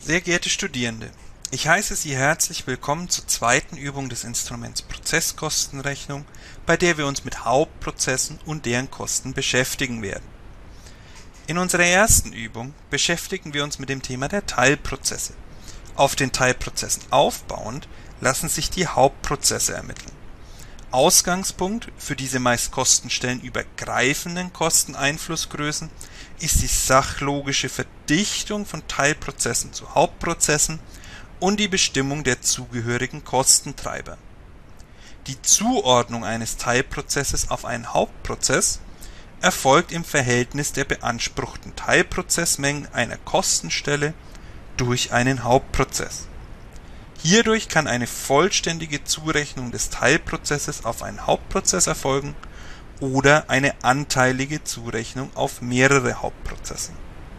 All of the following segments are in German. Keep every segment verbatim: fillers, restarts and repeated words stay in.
Sehr geehrte Studierende, ich heiße Sie herzlich willkommen zur zweiten Übung des Instruments Prozesskostenrechnung, bei der wir uns mit Hauptprozessen und deren Kosten beschäftigen werden. In unserer ersten Übung beschäftigen wir uns mit dem Thema der Teilprozesse. Auf den Teilprozessen aufbauend lassen sich die Hauptprozesse ermitteln. Ausgangspunkt für diese meist kostenstellenübergreifenden Kosteneinflussgrößen ist die sachlogische Verdichtung von Teilprozessen zu Hauptprozessen und die Bestimmung der zugehörigen Kostentreiber. Die Zuordnung eines Teilprozesses auf einen Hauptprozess erfolgt im Verhältnis der beanspruchten Teilprozessmengen einer Kostenstelle durch einen Hauptprozess. Hierdurch kann eine vollständige Zurechnung des Teilprozesses auf einen Hauptprozess erfolgen oder eine anteilige Zurechnung auf mehrere Hauptprozesse.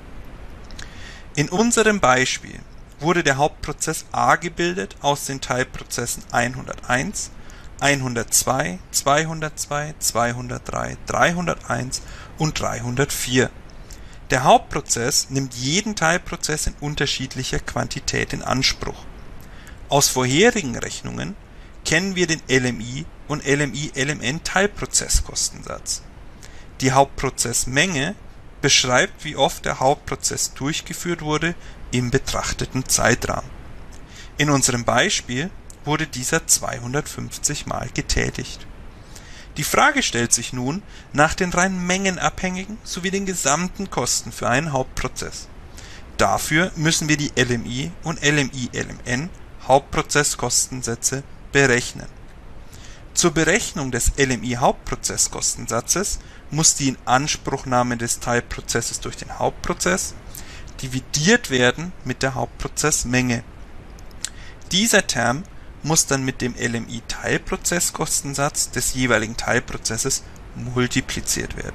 In unserem Beispiel wurde der Hauptprozess A gebildet aus den Teilprozessen hunderteins, hundertzwei, zweihundertzwei, zweihundertdrei, dreihunderteins und dreihundertvier. Der Hauptprozess nimmt jeden Teilprozess in unterschiedlicher Quantität in Anspruch. Aus vorherigen Rechnungen kennen wir den L M I und L M I L M N Teilprozesskostensatz. Die Hauptprozessmenge beschreibt, wie oft der Hauptprozess durchgeführt wurde im betrachteten Zeitrahmen. In unserem Beispiel wurde dieser zweihundertfünfzig Mal getätigt. Die Frage stellt sich nun nach den rein mengenabhängigen sowie den gesamten Kosten für einen Hauptprozess. Dafür müssen wir die L M I und L M I L M N Hauptprozesskostensätze berechnen. Zur Berechnung des L M I Hauptprozesskostensatzes muss die Inanspruchnahme des Teilprozesses durch den Hauptprozess dividiert werden mit der Hauptprozessmenge. Dieser Term muss dann mit dem L M I Teilprozesskostensatz des jeweiligen Teilprozesses multipliziert werden.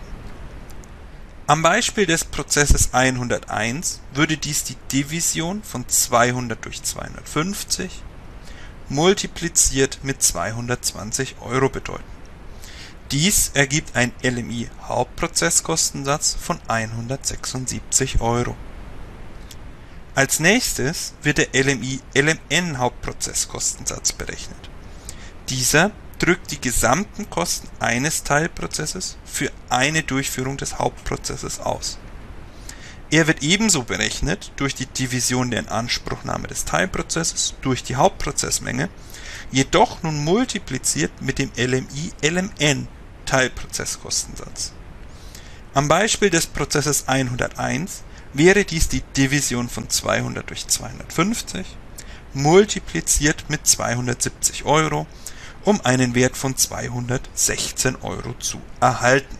Am Beispiel des Prozesses hunderteins würde dies die Division von zweihundert durch zweihundertfünfzig multipliziert mit zweihundertzwanzig Euro bedeuten. Dies ergibt ein L M I Hauptprozesskostensatz von hundertsechsundsiebzig Euro. Als nächstes wird der L M I L M N Hauptprozesskostensatz berechnet. Dieser drückt die gesamten Kosten eines Teilprozesses für eine Durchführung des Hauptprozesses aus. Er wird ebenso berechnet durch die Division der Inanspruchnahme des Teilprozesses durch die Hauptprozessmenge, jedoch nun multipliziert mit dem L M I L M N Teilprozesskostensatz. Am Beispiel des Prozesses hunderteins wäre dies die Division von zweihundert durch zweihundertfünfzig multipliziert mit zweihundertsiebzig Euro, um einen Wert von zweihundertsechzehn Euro zu erhalten.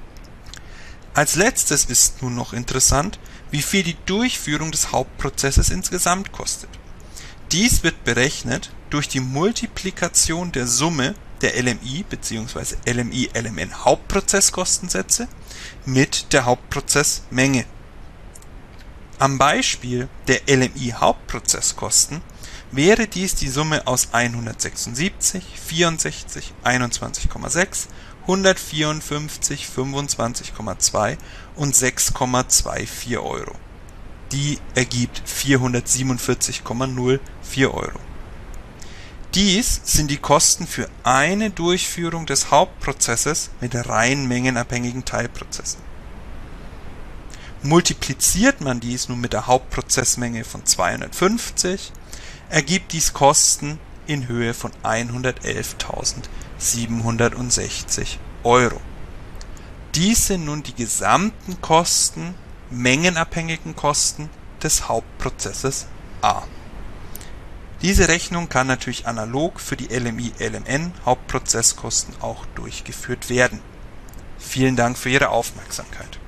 Als letztes ist nun noch interessant, wie viel die Durchführung des Hauptprozesses insgesamt kostet. Dies wird berechnet durch die Multiplikation der Summe der L M I bzw. L M I L M N Hauptprozesskostensätze mit der Hauptprozessmenge. Am Beispiel der L M I Hauptprozesskosten wäre dies die Summe aus hundertsechsundsiebzig, vierundsechzig, einundzwanzig Komma sechs, hundertvierundfünfzig, fünfundzwanzig Komma zwei und sechs Komma vierundzwanzig Euro. Die ergibt vierhundertsiebenundvierzig Komma null vier Euro. Dies sind die Kosten für eine Durchführung des Hauptprozesses mit rein mengenabhängigen Teilprozessen. Multipliziert man dies nun mit der Hauptprozessmenge von zweihundertfünfzig, ergibt dies Kosten in Höhe von hundertelftausendsiebenhundertsechzig Euro. Dies sind nun die gesamten Kosten, mengenabhängigen Kosten des Hauptprozesses A. Diese Rechnung kann natürlich analog für die L M I L M N Hauptprozesskosten auch durchgeführt werden. Vielen Dank für Ihre Aufmerksamkeit.